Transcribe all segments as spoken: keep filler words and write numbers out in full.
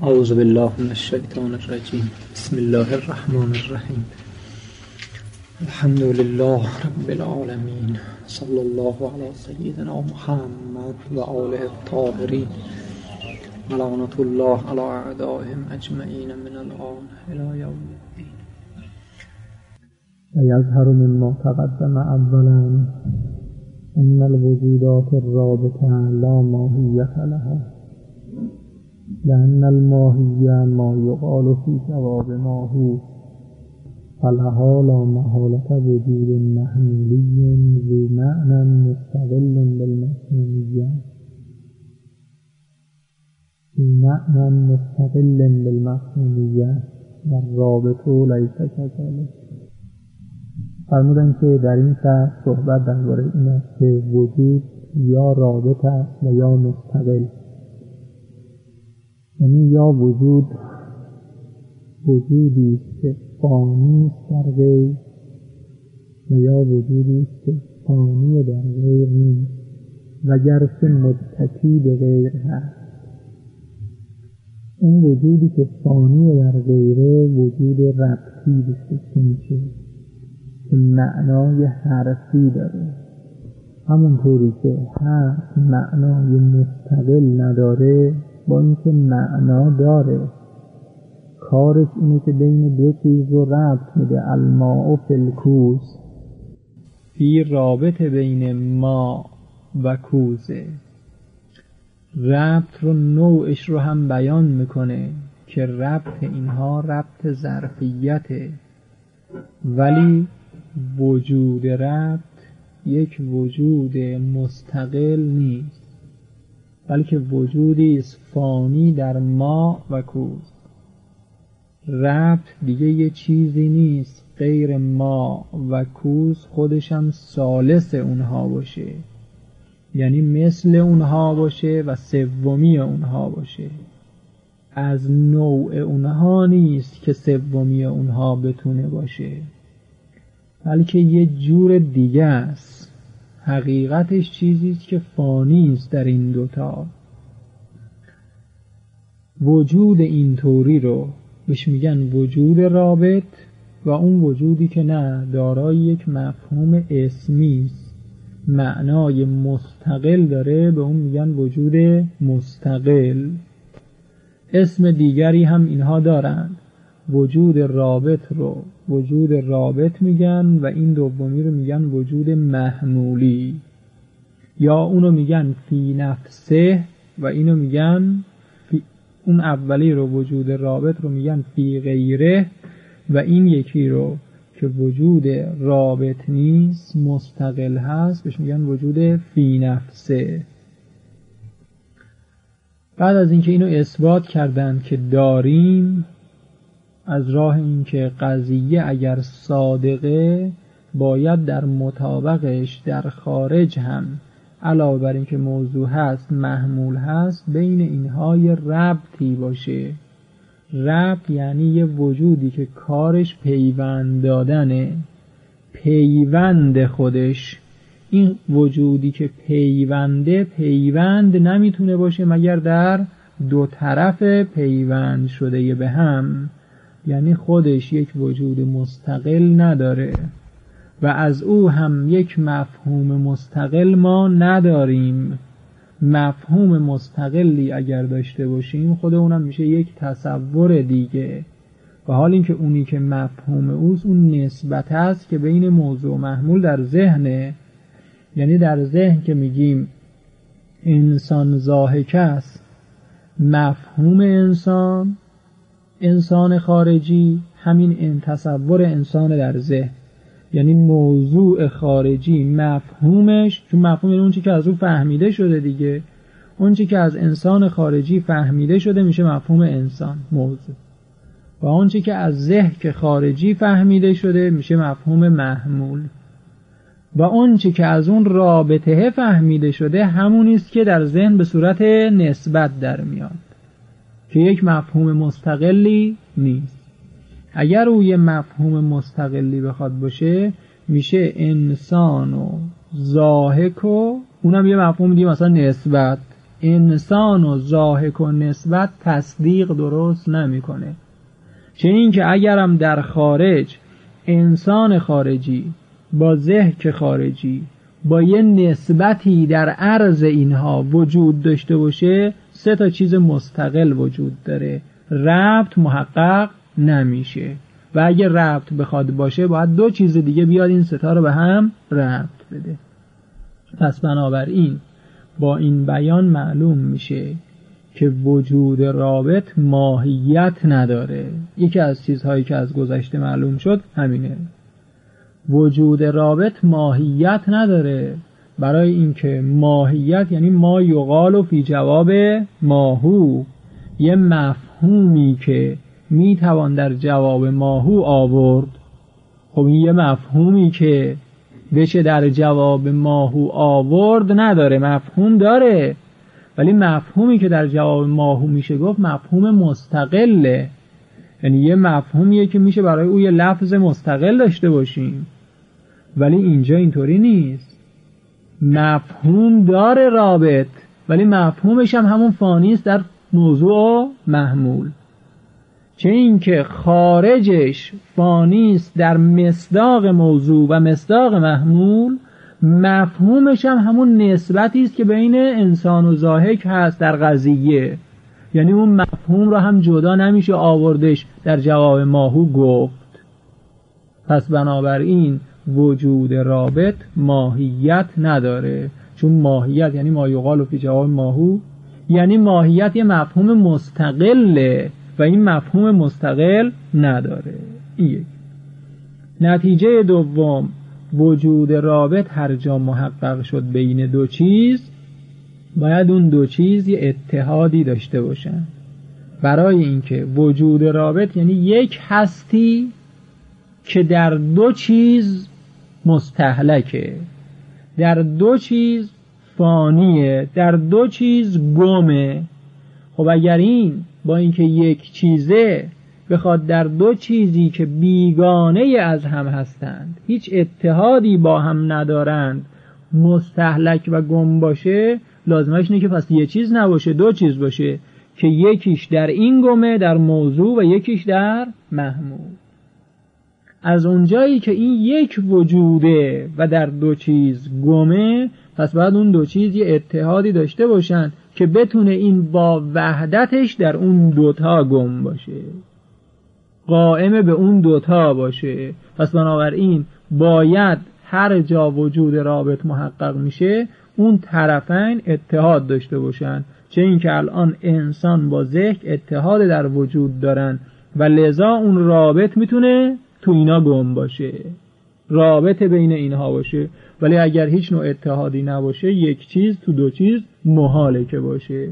اعوذ بالله من الشیطان الرجیم. بسم الله الرحمن الرحیم. الحمد لله رب العالمین. صلی الله علی سیدنا محمد و آله الطاهرین. لعنت الله علی اعدائهم اجمعین من الآن الی یوم الدین. یظهر مما تقدم اولا ان الوجودات الرابطه لا ماهیت لها، لأن الماهیه ما یقال فی جواب ما هو، فلها لا محالة وجود محمولی ذو معنى مستقل بالمفهومیه ذو معنى مستقل بالمفهومیه و الرابط لیس کذلک. فرمودن که در این فصل صحبت درباره این است که وجود یا رابط است و یا مستقل، یعنی یا وجود وجودی است که فانی است در غیر و یا وجودی است که فانی در غیر نیست و گرچه متکی به غیر هست. این وجودی که فانی در غیره وجود ربطی بهش میشه که معنای حرفی داره، همونطوری که حرف معنای مستقل نداره با اینکه معنا داره. کارش اینه که بین دو چیز رو ربط میده. الماء فی الکوز، فی رابط بین ما و کوزه. ربط رو نوعش رو هم بیان میکنه که ربط اینها ربط ظرفیته، ولی وجود ربط یک وجود مستقل نیست، بلکه وجودی است فانی در ما و کوز. ربط دیگه یه چیزی نیست غیر ما و کوز خودش هم ثالث اونها باشه، یعنی مثل اونها باشه و سومی اونها باشه. از نوع اونها نیست که سومی اونها بتونه باشه، بلکه یه جور دیگه است. حقیقتش چیزیست که فانی است در این دوتا. وجود اینطوری رو بهش میگن وجود رابط، و اون وجودی که نه دارای یک مفهوم اسمی است، معنای مستقل داره، به اون میگن وجود مستقل. اسم دیگری هم اینها دارند. وجود رابط رو وجود رابط میگن و این دومی رو میگن وجود محمولی، یا اونو میگن فی نفسه و اینو میگن فی، اون اولی رو وجود رابط رو میگن فی غیره، و این یکی رو که وجود رابط نیست مستقل هست بهش میگن وجود فی نفسه. بعد از اینکه اینو اثبات کردن که داریم، از راه اینکه قضیه اگر صادقه باید در مطابقش در خارج هم علاوه بر اینکه موضوع هست محمول هست، بین اینها یه ربطی باشه. ربط یعنی یه وجودی که کارش پیوند دادنه، پیوند خودش. این وجودی که پیونده پیوند نمیتونه باشه مگر در دو طرف پیوند شده به هم، یعنی خودش یک وجود مستقل نداره و از او هم یک مفهوم مستقل ما نداریم. مفهوم مستقلی اگر داشته باشیم خود اونم میشه یک تصور دیگه، و حال اینکه اونی که مفهوم اوست اون نسبت است که بین موضوع و محمول در ذهنه. یعنی در ذهن که میگیم انسان ضاحک است، مفهوم انسان انسان خارجی همین این تصور انسان در ذهن، یعنی موضوع خارجی مفهومش، چون مفهوم اون چی که از اون فهمیده شده دیگه، اون چی که از انسان خارجی فهمیده شده میشه مفهوم انسان موضوع، و اون چی که از ذهن که خارجی فهمیده شده میشه مفهوم محمول، و اون چی که از اون رابطه فهمیده شده همونی است که در ذهن به صورت نسبت در میاد که یک مفهوم مستقلی نیست. اگر او یه مفهوم مستقلی بخواد باشه میشه انسان و ضاحک و اونم یه مفهوم دیگه مثلا نسبت، انسان و ضاحک و نسبت تصدیق درست نمیکنه. چه این که اگرم در خارج انسان خارجی با ضحک خارجی با یه نسبتی در عرض اینها وجود داشته باشه، سه تا چیز مستقل وجود داره، ربط محقق نمیشه و اگه ربط بخواد باشه باید دو چیز دیگه بیاد این سه تا رو به هم ربط بده. پس بنابراین با این بیان معلوم میشه که وجود رابط ماهیت نداره. یکی از چیزهایی که از گذشته معلوم شد همینه، وجود رابط ماهیت نداره. برای اینکه ماهیت یعنی ما یقال فی جواب ماهو، یه مفهومی که میتوان در جواب ماهو آورد. خب این یه مفهومی که بشه در جواب ماهو آورد نداره، مفهوم داره ولی مفهومی که در جواب ماهو میشه گفت مفهوم مستقله، یعنی یه مفهومیه که میشه برای او یه لفظ مستقل داشته باشیم. ولی اینجا اینطوری نیست، مفهوم داره رابط ولی مفهومش هم همون فانیست در موضوع و محمول. چه این که خارجش فانیست در مصداق موضوع و مصداق محمول، مفهومش هم همون نسبتی است که بین انسان و ضاحک هست در قضیه، یعنی اون مفهوم رو هم جدا نمیشه آوردش در جواب ماهو گفت. پس بنابراین وجود رابط ماهیت نداره، چون ماهیت یعنی ما یقال فی جواب ماهو، یعنی ماهیت یه مفهوم مستقله و این مفهوم مستقل نداره. این یک. نتیجه دوم، وجود رابط هر جا محقق شد بین دو چیز، باید اون دو چیز یه اتحادی داشته باشن. برای اینکه وجود رابط یعنی یک هستی که در دو چیز مستهلکه، در دو چیز فانیه، در دو چیز گمه. خب اگر این با اینکه یک چیزه بخواد در دو چیزی که بیگانه از هم هستند، هیچ اتحادی با هم ندارند، مستهلک و گم باشه، لازمش اینه که پس یه چیز نباشه، دو چیز باشه که یکیش در این گمه در موضوع و یکیش در محمول. از اونجایی که این یک وجوده و در دو چیز گمه، پس باید اون دو چیز یه اتحادی داشته باشن که بتونه این با وحدتش در اون دوتا گم باشه، قائم به اون دوتا باشه. پس بنابراین باید هر جا وجود رابط محقق میشه اون طرفین اتحاد داشته باشن. چه این که الان انسان با ذهن اتحاد در وجود دارن و لذا اون رابط میتونه تو اینا گم باشه، رابط بین اینها باشه. ولی اگر هیچ نوع اتحادی نباشه، یک چیز تو دو چیز محاله که باشه.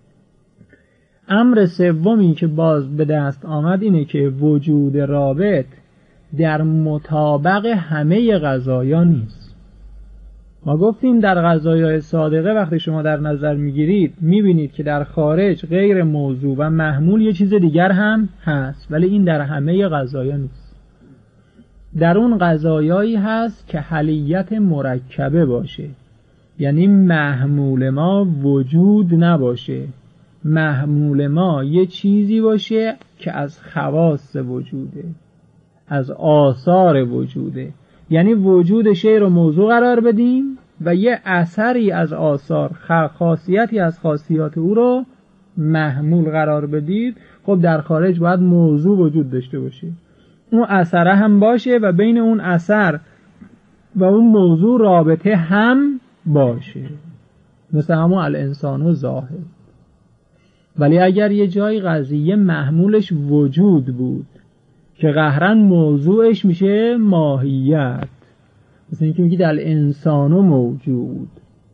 امر سومی که باز به دست آمد اینه که وجود رابط در مطابق همه قضایا نیست. ما گفتیم در قضایای صادقه وقتی شما در نظر میگیرید میبینید که در خارج غیر موضوع و محمول یه چیز دیگر هم هست، ولی این در همه قضایا نیست. در اون قضایایی هست که حلیت مرکبه باشه، یعنی محمول ما وجود نباشه، محمول ما یه چیزی باشه که از خواص وجوده، از آثار وجوده، یعنی وجود شی رو موضوع قرار بدیم و یه اثری از آثار، خاصیتی از خاصیات او رو محمول قرار بدید. خب در خارج باید موضوع وجود داشته باشه، اون اثره هم باشه و بین اون اثر و اون موضوع رابطه هم باشه، مثل همون الانسان و ظاهر. ولی اگر یه جای قضیه محمولش وجود بود که قهرن موضوعش میشه ماهیت، مثل اینکه میگید الانسان موجود،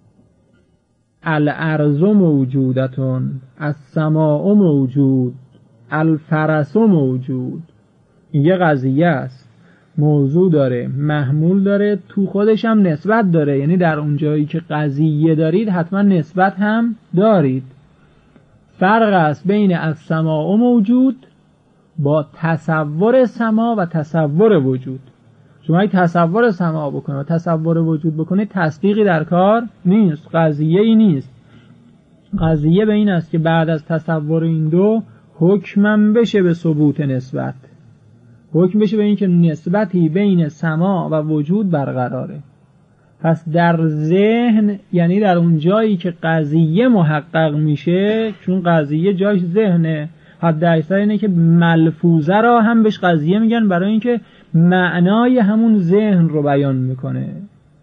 الارض موجودتون، السماء موجود، الفرس موجود. این یه قضیه است، موضوع داره، محمول داره، تو خودش هم نسبت داره، یعنی در اون جایی که قضیه دارید حتما نسبت هم دارید. فرق است بین السماء موجود با تصور سما و تصور وجود. شما اگه تصور سما بکنید و تصور وجود بکنید، تصدیقی در کار نیست، قضیه ای نیست. قضیه به این است که بعد از تصور این دو حکمم بشه به ثبوت نسبت، حکم بشه به این که نسبتی بین سما و وجود برقراره. پس در ذهن، یعنی در اون جایی که قضیه محقق میشه، چون قضیه جایش ذهنه، حد اکثر اینه که ملفوظه را هم بهش قضیه میگن برای اینکه معنای همون ذهن رو بیان میکنه.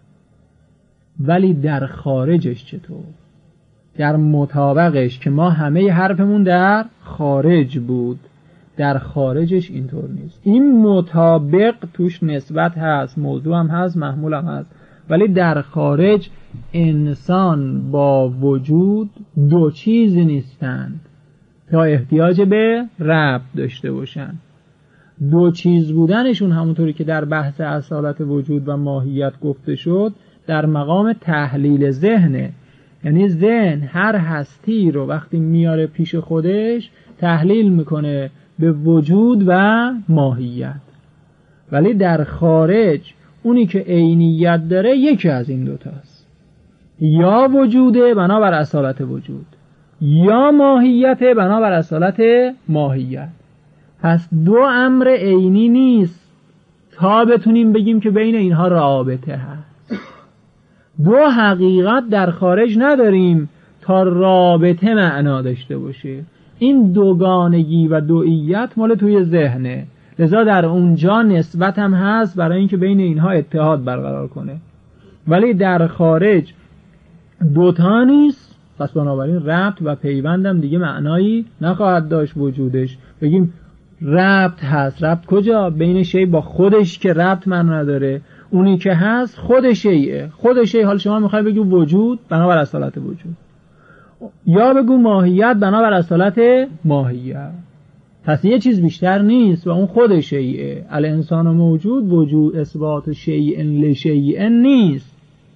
ولی در خارجش چطور؟ در مطابقش که ما همه حرفمون در خارج بود، در خارجش اینطور نیست. این مطابق توش نسبت هست، موضوع هم هست، محمول هم هست، ولی در خارج انسان با وجود دو چیز نیستند تا احتیاج به ربط داشته باشن. دو چیز بودنشون همونطوری که در بحث اصالت وجود و ماهیت گفته شد در مقام تحلیل ذهنه. یعنی ذهن هر هستی رو وقتی میاره پیش خودش تحلیل میکنه به وجود و ماهیت، ولی در خارج اونی که عینیت داره یکی از این دوتاست، یا وجوده بنابر اصالت وجود، یا ماهیت بنابر اصالت ماهیت. پس دو امر عینی نیست تا بتونیم بگیم که بین اینها رابطه هست. دو حقیقت در خارج نداریم تا رابطه معنا داشته باشه. این دوگانگی و دوئیت مال توی ذهنه، لذا در اونجا نسبت هم هست برای اینکه بین اینها اتحاد برقرار کنه، ولی در خارج دوتا نیست. پس بنابراین ربط و پیوندم دیگه معنایی نخواهد داشت وجودش. بگیم ربط هست، ربط کجا؟ بین شی با خودش که ربط معنا نداره، اونی که هست خود شیئه، خود شی. حال شما میخوای بگی وجود بنابر اصالت وجود، یا بگو ماهیت بنابر اصالت ماهیت. پس یه چیز بیشتر نیست و اون خود شیئه. الانسان موجود وجود اثبات شیء لشیء نیست،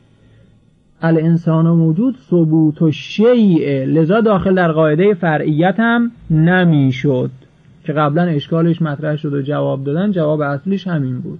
الانسان موجود ثبوت شیء، لذا داخل در قاعده فرعیت هم نمیشد که قبلا اشکالش مطرح شد و جواب دادن. جواب اصلیش همین بود.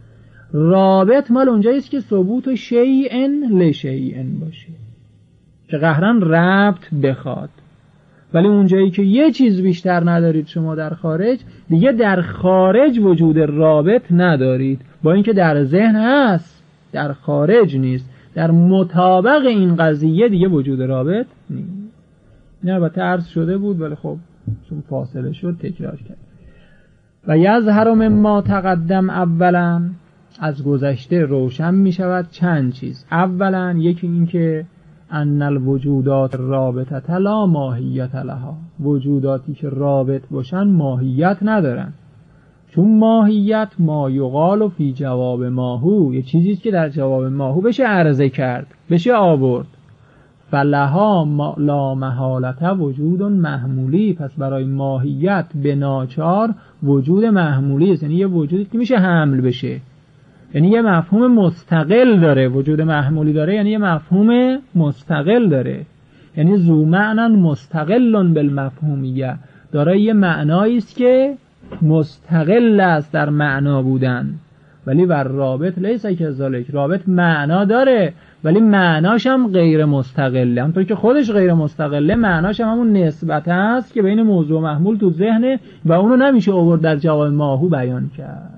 رابط مال اونجاییست که ثبوت شیء لشیء باشه، که قهرن ربط بخواد. ولی اونجایی که یه چیز بیشتر ندارید شما در خارج، دیگه در خارج وجود رابط ندارید، با اینکه در ذهن هست، در خارج نیست. در مطابق این قضیه دیگه وجود رابط نیست. نه البته عرض شده بود ولی خب چون فاصله شد تکرار کرد. و یظهر مما تقدم اولا، از گذشته روشن می شود چند چیز. اولا یکی این که ان الوجودات رابطه لا ماهیت لها، وجوداتی که رابط باشن ماهیت ندارن، چون ماهیت ما یقال فی جواب ماهو، یه چیزیست که در جواب ماهو بشه عرضه کرد، بشه آورد. فلها ما لا محالته وجود محمولی، پس برای ماهیت به ناچار وجود محمولی است، یعنی یه وجودی که میشه حمل بشه، یعنی یه مفهوم مستقل داره. وجود محمولی داره یعنی یه مفهوم مستقل داره، یعنی ذو معنی مستقل بالمفهومیه، داره یه معنایی است که مستقل است در معنا بودن. ولی ور رابط لیس کذالک، رابط معنا داره ولی معناش هم غیر مستقله، همونطور که خودش غیر مستقله معناش هم همون نسبت است که بین موضوع و محمول تو ذهنه و اونو نمیشه آورد در جواب ماهو بیان کرد.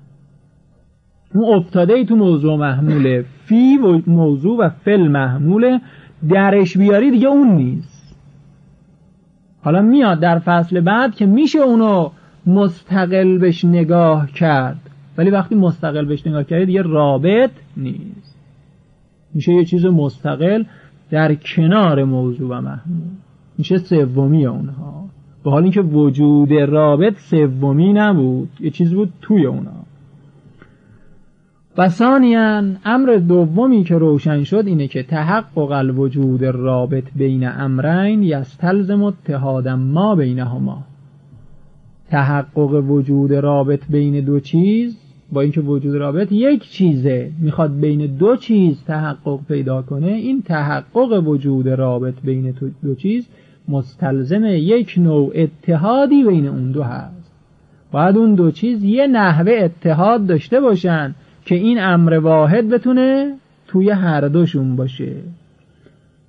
اون افتاده ای تو موضوع محموله، فی و موضوع و فل محموله، درش بیاری دیگه اون نیست. حالا میاد در فصل بعد که میشه اونو مستقل بهش نگاه کرد، ولی وقتی مستقل بهش نگاه کردی دیگه رابط نیست، میشه یه چیز مستقل در کنار موضوع و محمول، میشه سومی اونها، به حال اینکه وجود رابط سومی نبود، یه چیز بود توی اونها. و ثانیاً امر دومی که روشن شد اینه که تحقق الوجود رابط بین امرین یستلزم اتحاد ما بینهما، تحقق وجود رابط بین دو چیز، با اینکه وجود رابط یک چیزه میخواد بین دو چیز تحقق پیدا کنه، این تحقق وجود رابط بین دو چیز مستلزم یک نوع اتحادی بین اون دو هست. باید اون دو چیز یه نحوه اتحاد داشته باشن که این امر واحد بتونه توی هر دوشون باشه.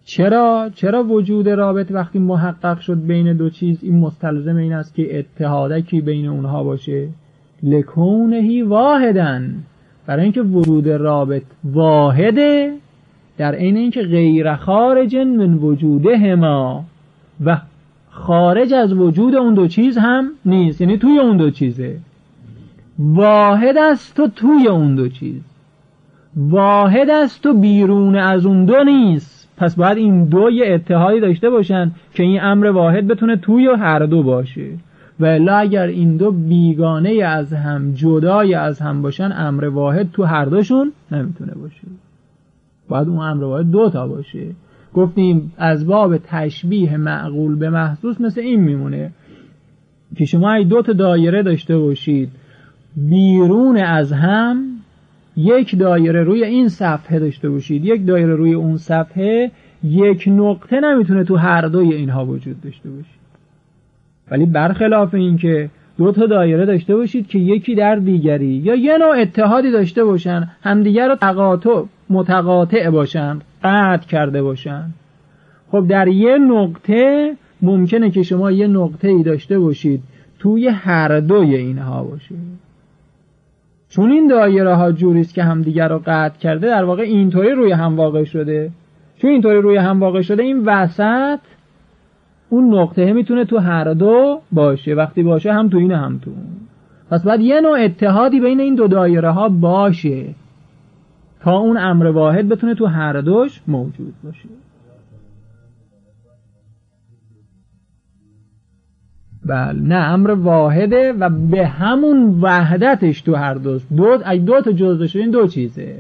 چرا چرا وجود رابط وقتی محقق شد بین دو چیز این مستلزم این است که اتحادکی بین اونها باشه؟ لکونهی واحدن، برای اینکه وجود رابط واحده در عین اینکه غیر خارج من وجودهما و خارج از وجود اون دو چیز هم نیست، یعنی توی اون دو چیزه. واحد است تو توی اون دو چیز، واحد است تو بیرون از اون دو نیست. پس باید این دو یه اتحادی داشته باشن که این امر واحد بتونه توی هر دو باشه، و الا اگر این دو بیگانه از هم، جدای از هم باشن، امر واحد تو هر دوشون نمیتونه باشه. باید اون امر واحد دو تا باشه. گفتیم از باب تشبیه معقول به محسوس مثل این میمونه که شما ای دو تا دایره داشته باشید بیرون از هم، یک دایره روی این صفحه داشته باشید، یک دایره روی اون صفحه، یک نقطه نمیتونه تو هر دوی اینها وجود داشته باشید. ولی برخلاف این که دو تا دایره داشته باشید که یکی در دیگری یا یه نوع اتحادی داشته باشن، همدیگر رو تقاطع متقاطع باشن، قطع کرده باشن، خب در یه نقطه ممکنه که شما یه نقطه ای داشته باشید توی هر دوی اینها باشه. چون این دایره ها جوریست که همدیگر رو قطع کرده، در واقع اینطوری روی هم واقع شده. چون اینطوری روی هم واقع شده، این وسط اون نقطه میتونه تو هر دو باشه، وقتی باشه هم تو این هم تو اون. پس باید یه نوع اتحادی بین این دو دایره ها باشه تا اون امر واحد بتونه تو هر دوش موجود باشه. بله، نه، امر واحده و به همون وحدتش تو هر دوش. دو اگه دو تا جزء داشته این دو چیزه،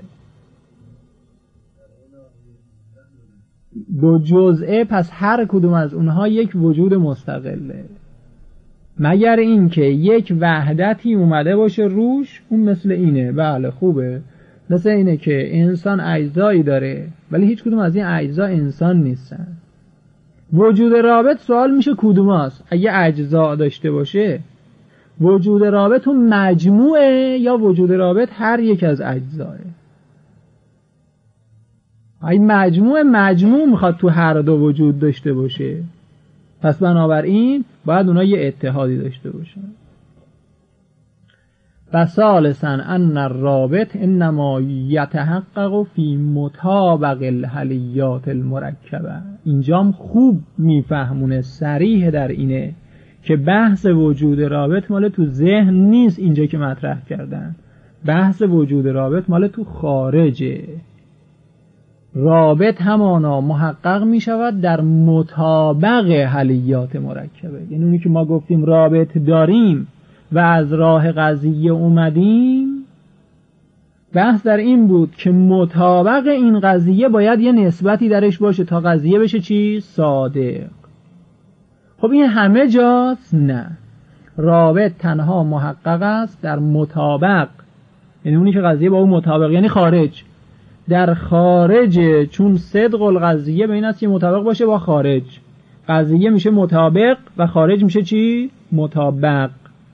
دو جزئه، پس هر کدوم از اونها یک وجود مستقله، مگر این که یک وحدتی اومده باشه روش. اون مثل اینه، بله خوبه، مثل اینه که انسان اجزایی داره ولی هیچ کدوم از این اجزا انسان نیستن. وجود رابط سوال میشه کدوم هست؟ اگه اجزا داشته باشه وجود رابط اون مجموعه یا وجود رابط هر یک از اجزاه؟ اگه مجموعه مجموع میخواد تو هر دو وجود داشته باشه، پس بنابراین باید اونا یه اتحادی داشته باشن. و ثالثاً ان الرابط انما یتحقق فی مطابق الحلیات المرکبه. اینجام خوب میفهمونه، صریح در اینه که بحث وجود رابط مال تو ذهن نیست. اینجا که مطرح کردن بحث وجود رابط مال تو خارجه. رابط همانا محقق می شود در مطابق حلیات مرکبه، یعنی اونی که ما گفتیم رابط داریم و از راه قضیه اومدیم، بحث در این بود که مطابق این قضیه باید یه نسبتی درش باشه تا قضیه بشه چی؟ صادق. خب این همه جاست؟ نه، رابط تنها محقق است در مطابق، یعنی اونی که قضیه با اون مطابق، یعنی خارج. در خارج، چون صدق القضیه به این است که مطابق باشه با خارج، قضیه میشه مطابق و خارج میشه چی؟ مطابق.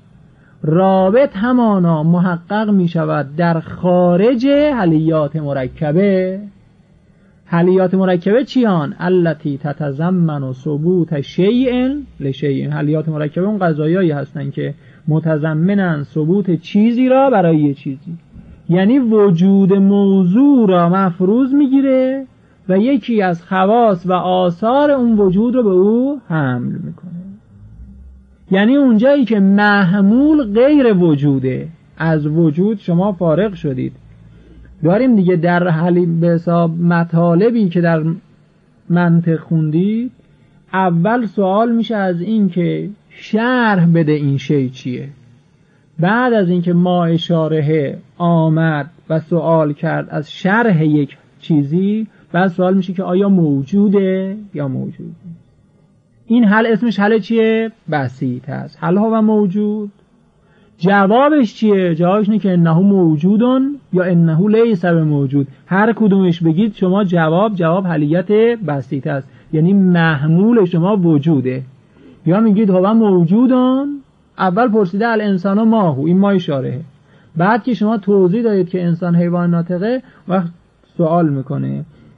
رابط همانا محقق میشود در خارج حلیات مرکبه. حلیات مرکبه چیان؟ التی تتضمن ثبوت شیء لشیء. حلیات مرکبه اون قضایایی هستن که متضمنن ثبوت چیزی را برای یه چیزی، یعنی وجود موضوع را مفروض میگیره و یکی از خواص و آثار اون وجود رو به او حمل میکنه. یعنی اونجایی که محمول غیر وجوده، از وجود شما فارغ شدید. داریم دیگه در حلی به حساب مطالبی که در منطق خوندید، اول سوال میشه از این که شرح بده این شی چیه. بعد از اینکه ما اشاره آمد و سوال کرد از شرح یک چیزی، بعد سوال میشه که آیا موجوده یا موجود. این حل اسمش حل چیه؟ بسیط هست. حل ها و موجود جوابش چیه؟ جوابش اینه که انه موجودن یا انه لیس بموجود. هر کدومش بگید شما جواب جواب حلیت بسیط هست، یعنی محمول شما وجوده. یا میگید هو موجودن، اول پرسیده الانسان ماهو، این ما اشاره، بعد که شما توضیح دادید که انسان حیوان ناطقه، وقت سوال میکنه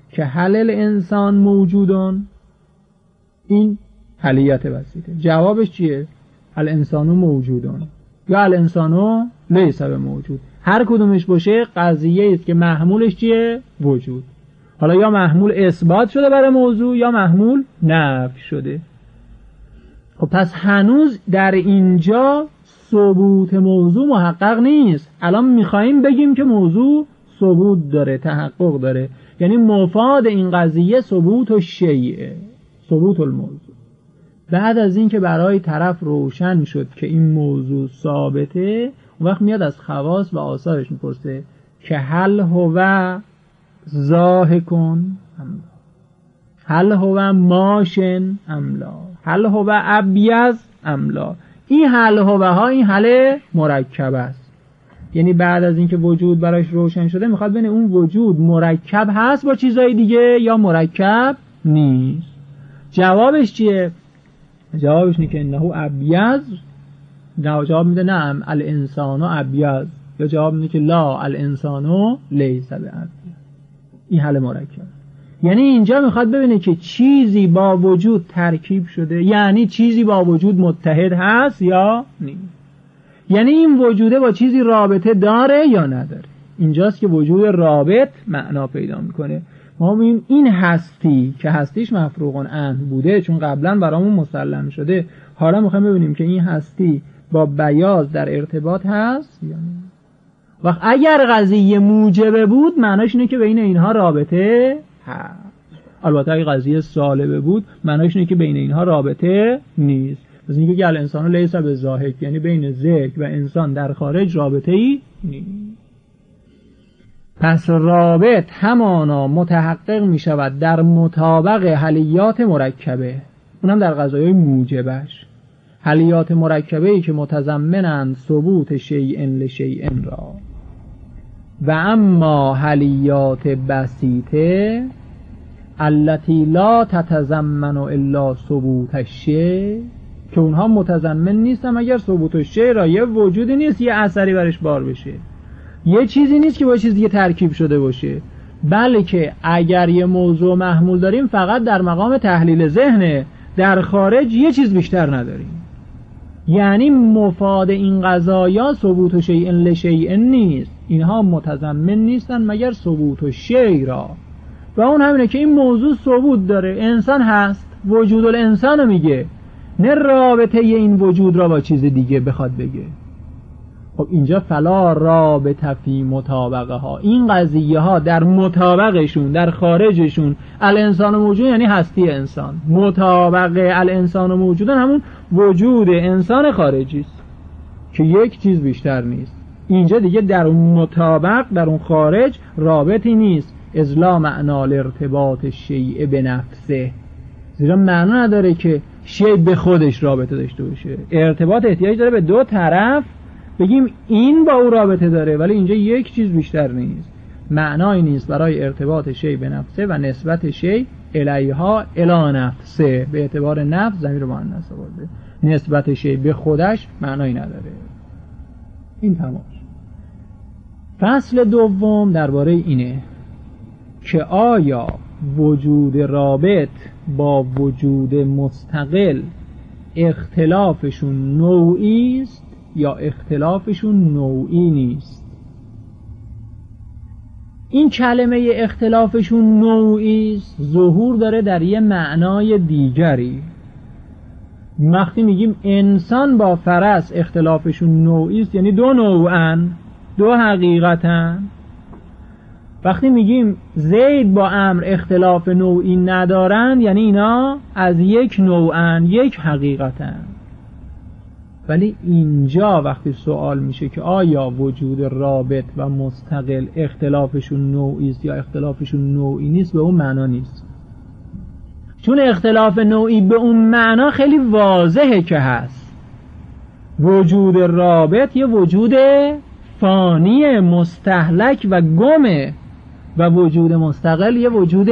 که هل الانسان موجودون، این حلیت بسیطه. جوابش چیه؟ الانسان موجودون یا الانسان لیس موجود. هر کدومش باشه قضیه است که محمولش چیه؟ وجود. حالا یا محمول اثبات شده برای موضوع یا محمول نفی شده. خب پس هنوز در اینجا ثبوت موضوع محقق نیست. الان میخواییم بگیم که موضوع ثبوت داره، تحقق داره، یعنی مفاد این قضیه ثبوت و شیعه، ثبوت الموضوع. بعد از این که برای طرف روشن شد که این موضوع ثابته، اون وقت میاد از خواص و آثارش میپرسه که هل هو ضاحکون ام لا، هل هو ماشن ام لا، هل هو ابیض ام لا. این هل هو ها این حل مرکب است، یعنی بعد از اینکه وجود براش روشن شده میخواد ببینه اون وجود مرکب هست با چیزای دیگه یا مرکب نیست. جوابش چیه؟ جوابش اینه که انه ابیض. جواب میده نعم الانسان ابیض، یا جواب میده که لا الانسان لیس بابیض. این حل مرکب. یعنی اینجا میخواد ببینه که چیزی با وجود ترکیب شده، یعنی چیزی با وجود متحد هست یا نیست، یعنی این وجوده با چیزی رابطه داره یا نداره. اینجاست که وجود رابط معنا پیدا میکنه. ما میگیم این هستی که هستیش مفروغ عنه بوده چون قبلا برامون مسلم شده، حالا میخوایم ببینیم که این هستی با بیاض در ارتباط هست یا نه. وقت اگر قضیه موجبه بود معناش اینه که بین اینها رابطه هست. البته اگه قضیه سالبه بود معناش اینه که بین اینها رابطه نیست. پس اینکه که الانسان لیس بضاحک، یعنی بین ذکر و انسان در خارج رابطه ای نیست. پس رابط همانا متحقق می شود در مطابق حلیات مرکبه، اونم در قضایای موجبش. حلیات مرکبه ای که متضمنند ثبوت شیء لشیء را. و اما حلیات بسیطه التي لا تتضمن الا ثبوت الشیء، که اونها متضمن نیستن مگر ثبوت الشیء را. یه وجودی نیست یه اثری برش بار بشه، یه چیزی نیست که با چیز دیگه ترکیب شده باشه، بلکه اگر یه موضوع محمول داریم فقط در مقام تحلیل ذهنه، در خارج یه چیز بیشتر نداریم. یعنی مفاد این قضایا ثبوت و شیء لشیء نیست، اینها متضمن نیستن مگر ثبوت و شیء را. و اون همینه که این موضوع ثبوت داره، انسان هست، وجود الانسان رو میگه، نه رابطه این وجود را با چیز دیگه بخواد بگه. خب اینجا فلا رابطه فی مطابقه ها، این قضیه ها در مطابقشون در خارجشون الانسان موجود یعنی هستی انسان، مطابق الانسان موجودن همون وجود انسان خارجی است که یک چیز بیشتر نیست. اینجا دیگه در اون مطابق در اون خارج رابطی نیست، از لا معنا لارتباط شیء به نفسه، زیرا معنا نداره که شیء به خودش رابطه داشته باشه. ارتباط احتیاج داره به دو طرف، بگیم این با او رابطه داره ولی اینجا یک چیز بیشتر نیست. معنایی نیست برای ارتباط شیء به نفسه و نسبت شیء الیها الی نفسه، به اعتبار نفس ضمیر مؤنث آورده، نسبت شیء به خودش معنایی نداره. این تمام. فصل دوم درباره اینه که آیا وجود رابط با وجود مستقل اختلافشون نوعی است یا اختلافشون نوعی نیست. این کلمه اختلافشون نوعی است ظهور داره در یه معنای دیگری. وقتی میگیم انسان با فرس اختلافشون نوعی است یعنی دو نوعن، دو حقیقتن. وقتی میگیم زید با عمرو اختلاف نوعی ندارن یعنی اینا از یک نوعن، یک حقیقتن. ولی اینجا وقتی سوال میشه که آیا وجود رابط و مستقل اختلافشون نوعی است یا اختلافشون نوعی نیست، به اون معنا نیست. چون اختلاف نوعی به اون معنا خیلی واضحه که هست. وجود رابط یه وجود فانی مستهلک و گمه و وجود مستقل یه وجود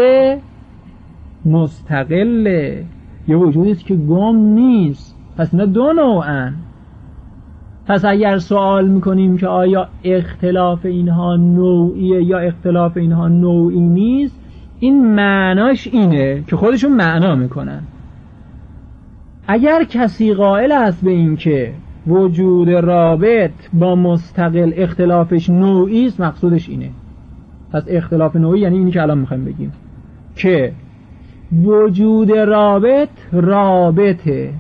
مستقله، یه وجودی است که گم نیست. پس اینا دو نوعن. پس اگر سوال میکنیم که آیا اختلاف اینها نوعیه یا اختلاف اینها نوعی نیست، این معناش اینه که خودشون معنا میکنن. اگر کسی قائل است به این که وجود رابط با مستقل اختلافش نوعی است، مقصودش اینه. پس اختلاف نوعی یعنی اینی که الان میخوایم بگیم که وجود رابط رابطه،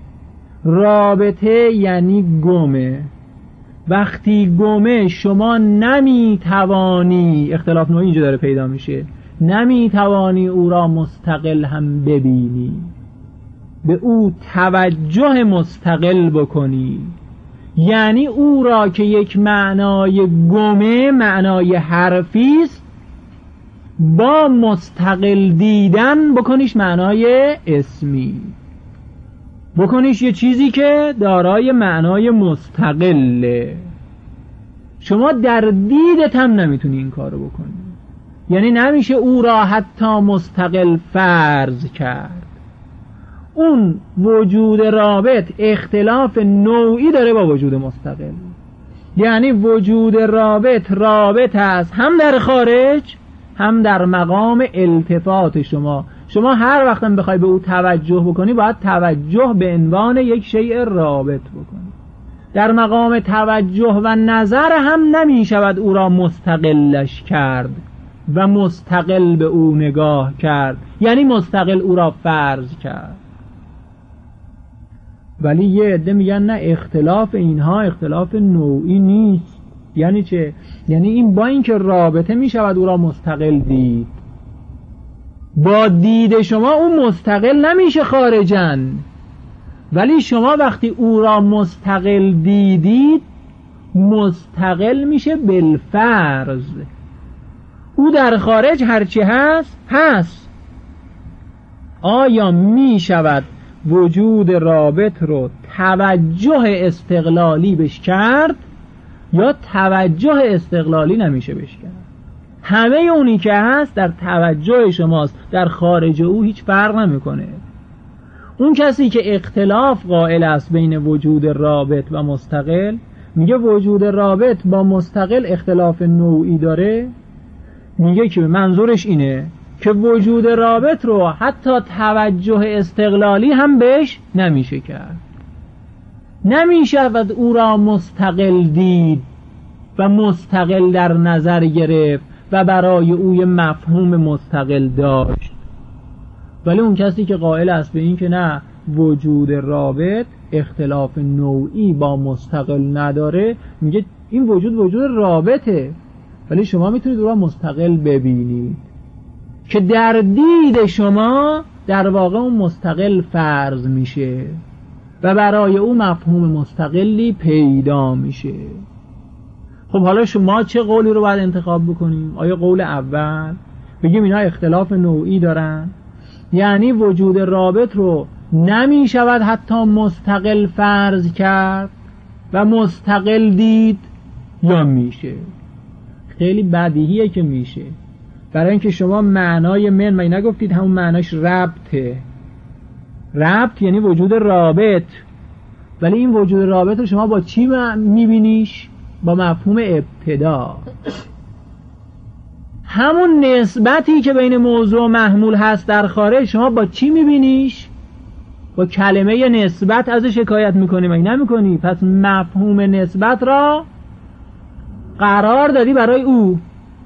رابطه یعنی گمه. وقتی گمه شما نمیتوانی، اختلاف نوعی اینجا داره پیدا میشه، نمیتوانی او را مستقل هم ببینی، به او توجه مستقل بکنی. یعنی او را که یک معنای گمه، معنای حرفی است، با مستقل دیدن بکنیش معنای اسمی، بکنیش یه چیزی که دارای معنای مستقله. شما در دیدت هم نمیتونی این کارو بکنی. یعنی نمیشه او را حتی مستقل فرض کرد. اون وجود رابط اختلاف نوعی داره با وجود مستقل. یعنی وجود رابط رابط است هم در خارج هم در مقام التفات شما. شما هر وقت هم بخوای به او توجه بکنی باید توجه به عنوان یک شیء رابط بکنی. در مقام توجه و نظر هم نمی شود او را مستقلش کرد و مستقل به او نگاه کرد، یعنی مستقل او را فرض کرد. ولی یه عده میگن نه، اختلاف اینها اختلاف نوعی نیست. یعنی چه؟ یعنی این با اینکه رابطه میشود او را مستقل دید، با دید شما او مستقل نمیشه خارجن، ولی شما وقتی او را مستقل دیدید مستقل میشه بالفرض. او در خارج هرچی هست هست. آیا میشود وجود رابط رو توجه استقلالی بش کرد یا توجه استقلالی نمیشه بش کرد؟ همه اونی که هست در توجه شماست، در خارج او هیچ فرق نمیکنه. اون کسی که اختلاف قائل است بین وجود رابط و مستقل، میگه وجود رابط با مستقل اختلاف نوعی داره، میگه که منظورش اینه که وجود رابط رو حتی توجه استقلالی هم بهش نمیشه کرد. نمیشود او را مستقل دید و مستقل در نظر گرفت و برای اوی مفهوم مستقل داشت. ولی اون کسی که قائل است به این که نه، وجود رابط اختلاف نوعی با مستقل نداره، میگه این وجود وجود رابطه، ولی شما میتونید او را مستقل ببینید که در دید شما در واقع اون مستقل فرض میشه و برای او مفهوم مستقلی پیدا میشه. خب حالا شما چه قولی رو باید انتخاب بکنیم؟ آیا قول اول بگیم اینا اختلاف نوعی دارن، یعنی وجود رابط رو نمی شود حتی مستقل فرض کرد و مستقل دید، یا میشه؟ خیلی بدیهیه که میشه. برای اینکه شما معنای من مگه نگفتید همون معناش ربطه؟ ربط یعنی وجود رابط، ولی این وجود رابط رو شما با چی میبینیش؟ با مفهوم ابتدا. همون نسبتی که بین موضوع و محمول هست در خارج شما با چی میبینیش؟ با کلمه نسبت ازش شکایت میکنی مگه نمیکنی؟ پس مفهوم نسبت را قرار دادی برای او.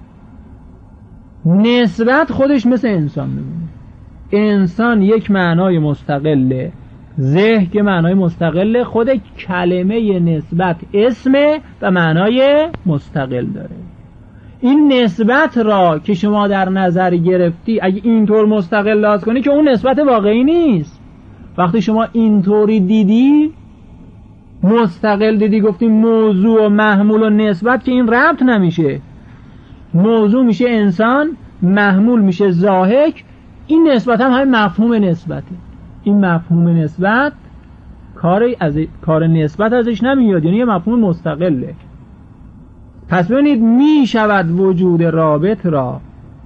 نسبت خودش مثل انسان میمونه. انسان یک معنای مستقله، ذهن که معنای مستقله، خود کلمه نسبت اسمه و معنای مستقل داره. این نسبت را که شما در نظر گرفتی اگه اینطور مستقل لحاظ کنی که اون نسبت واقعی نیست. وقتی شما اینطوری دیدی مستقل دیدی، گفتی موضوع و محمول و نسبت، که این ربط نمیشه. موضوع میشه انسان، محمول میشه ضاحک، این نسبت هم همین مفهوم نسبته. این مفهوم نسبت کاری از کار نسبت ازش نمیاد، یعنی یه مفهوم مستقله. پس ببینید می شود وجود رابط را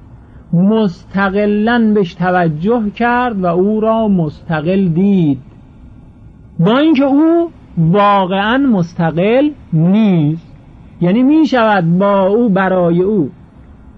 مستقلاً بهش توجه کرد و او را مستقل دید، با اینکه او واقعاً مستقل نیست. یعنی می شود با او برای او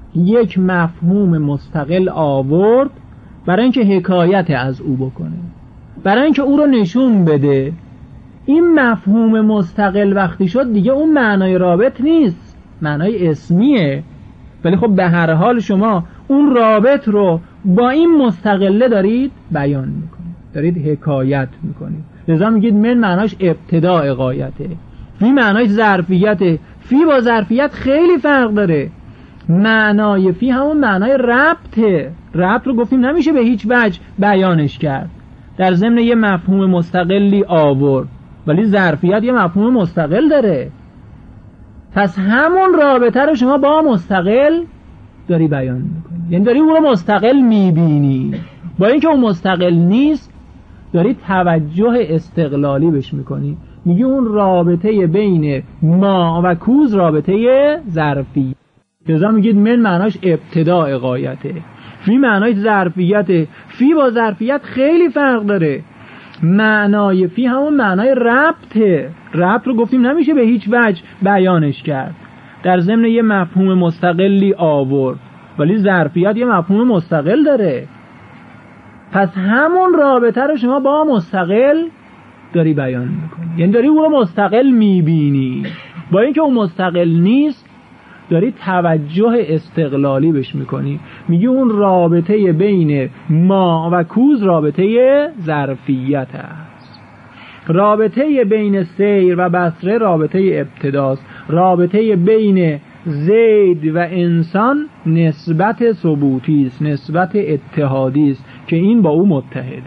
یک مفهوم مستقل آورد برای اینکه حکایت از او بکنه، برای اینکه او رو نشون بده. این مفهوم مستقل وقتی شد دیگه اون معنای رابط نیست، معنای اسمیه، ولی خب به هر حال شما اون رابط رو با این مستقله دارید بیان میکنید، دارید حکایت میکنید. لذا میگید من معناش ابتداء غایته، فی معناش ظرفیته. فی با ظرفیت خیلی فرق داره. معنای فی همون معنای ربطه. ربط رو گفتیم نمیشه به هیچ وجه بیانش کرد، در ضمن یه مفهوم مستقلی آورد، ولی ظرفیت یه مفهوم مستقل داره. پس همون رابطه رو شما با مستقل داری بیان میکنی، یعنی داری اون رو مستقل میبینی، با اینکه اون مستقل نیست داری توجه استقلالی بهش میکنی. میگی اون رابطه بین ما و کوز رابطه ظرفی. لذا میگید من معناش ابتداء غایته، فی معناش ظرفیته. فی با ظرفیت خیلی فرق داره. معنای فی همون معنای ربطه. ربط رو گفتیم نمیشه به هیچ وجه بیانش کرد، در ضمن یه مفهوم مستقلی آورد، ولی ظرفیت یه مفهوم مستقل داره. پس همون رابطه رو شما با مستقل داری بیان میکنی، یعنی داری اون رو مستقل میبینی، با اینکه اون مستقل نیست داری توجه استقلالی بهش میکنی. میگی اون رابطه بین ما و کوز رابطه ظرفیت است. رابطه بین سیر و بصره رابطه ابتداست. رابطه بین زید و انسان نسبت ثبوتی است، نسبت اتحادی است که این با او متحده.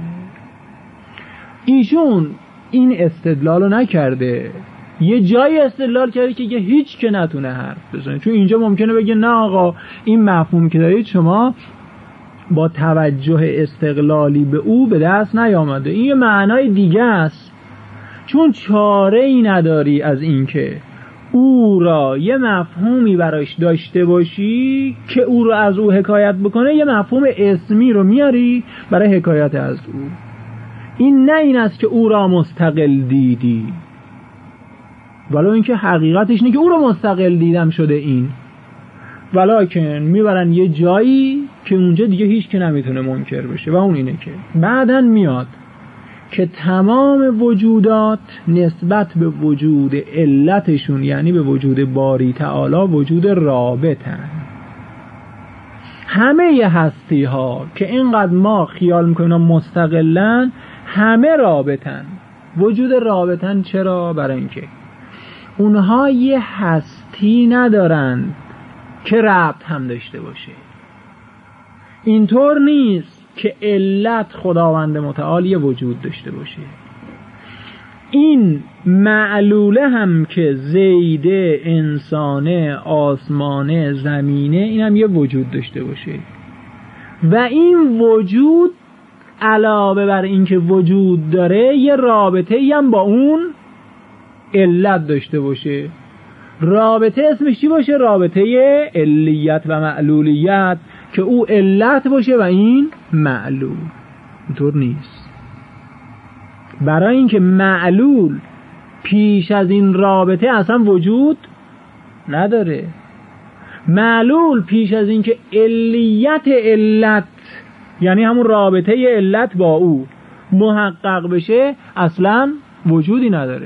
ایشون این استدلالو نکرده، یه جای استدلال کرده که هیچ که نتونه حرف بزنه، چون اینجا ممکنه بگه نه آقا این مفهوم که دارید شما با توجه استقلالی به او به دست نیامده، این یه معنای دیگه است. چون چاره ای نداری از این که او را یه مفهومی براش داشته باشی که او را از او حکایت بکنه، یه مفهوم اسمی رو میاری برای حکایت از او. این نه این است که او را مستقل دیدی، ولو اینکه حقیقتش اینه که او را مستقل دیدم شده این، ولکن میبرن یه جایی که اونجا دیگه هیچ که نمیتونه منکر بشه و اون اینه که بعدن میاد که تمام وجودات نسبت به وجود علتشون، یعنی به وجود باری تعالی، وجود رابطن. همه ی هستی ها که اینقدر ما خیال میکنیم مستقلن، همه رابطن. وجود رابطن چرا؟ برای اینکه اونها یه هستی ندارن که ربط هم داشته باشه. اینطور نیست که علت خداوند متعال یه وجود داشته باشه. این معلوله هم که زیده، انسانه، آسمانه، زمینه، این هم یه وجود داشته باشه و این وجود علاوه بر این که وجود داره یه رابطه هم با اون علت داشته باشه. رابطه اسمش چی باشه؟ رابطه علیت و معلولیت، که او علت باشه و این معلول. اینطور نیست. برای اینکه معلول پیش از این رابطه اصلا وجود نداره. معلول پیش از این که علیت علت، یعنی همون رابطه علت با او محقق بشه، اصلا وجودی نداره.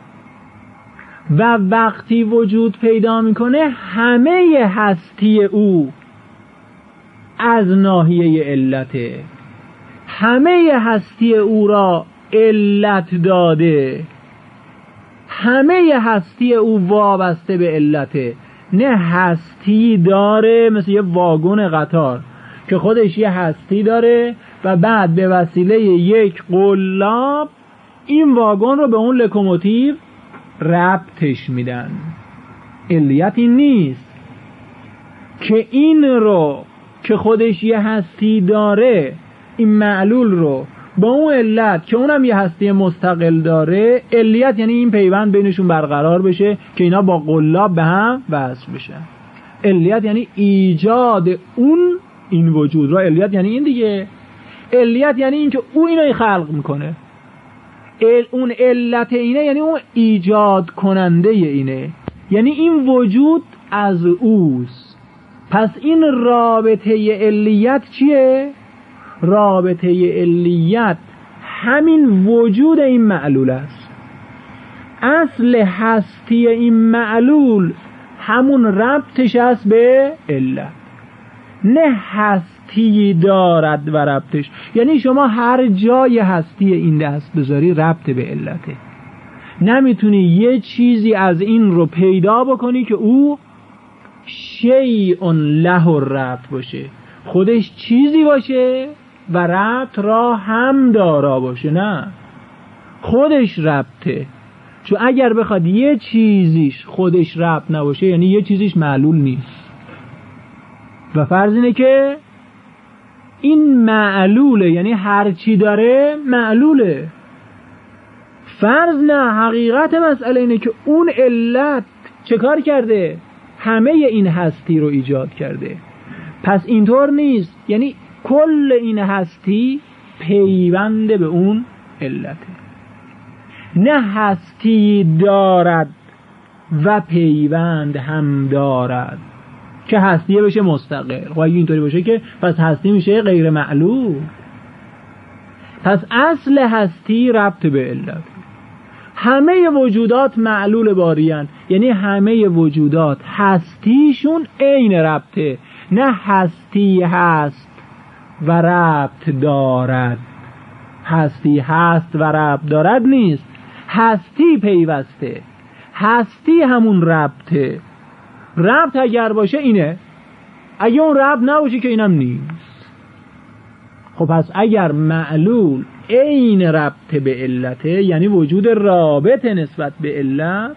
و وقتی وجود پیدا میکنه همه هستی او از ناحیه علته، همه هستی او را علت داده، همه هستی او وابسته به علته. نه هستی داره مثل یه واگن قطار که خودش یه هستی داره و بعد به وسیله یک قلاب این واگن رو به اون لوکوموتیو ربطش میدن. علیت این نیست که این رو که خودش یه هستی داره، این معلول رو با اون علت که اونم یه هستی مستقل داره، علیت یعنی این پیوند بینشون برقرار بشه که اینا با قلاب به هم وصل بشن. علیت یعنی ایجاد اون این وجود را. علیت یعنی این دیگه. علیت یعنی این که او اینو خلق میکنه. ال اون علت اینه یعنی اون ایجاد کننده اینه، یعنی این وجود از اوست. پس این رابطه علیت چیه؟ رابطه علیت همین وجود این معلول است. اصل هستی این معلول همون ربطش است به علت، نه هستی دارد و ربطش. یعنی شما هر جای هستی این دست بذاری ربط به علته. نمیتونی یه چیزی از این رو پیدا بکنی که او شیء له الربط باشه، خودش چیزی باشه و ربط را هم دارا باشه. نه، خودش ربطه. چون اگر بخواد یه چیزیش خودش ربط نباشه یعنی یه چیزیش معلول نیست. و فرض اینه که این معلوله، یعنی هر چی داره معلوله. فرض نه، حقیقت مسئله اینه که اون علت چه کار کرده؟ همه این هستی رو ایجاد کرده. پس اینطور نیست، یعنی کل این هستی پیوند به اون علته، نه هستی دارد و پیوند هم دارد که هستیه بشه مستقل. و اگه اینطوری باشه که پس هستی میشه غیر معلول. پس اصل هستی ربط به علت. همه وجودات معلول باریان، یعنی همه وجودات هستیشون عین ربطه، نه هستی هست و ربط دارد. هستی هست و ربط دارد نیست، هستی پیوسته، هستی همون ربطه. ربط اگر باشه اینه، اگه اون ربط نباشه که اینم نیست. خب پس اگر معلول عین ربط به علته، یعنی وجود رابط نسبت به علت،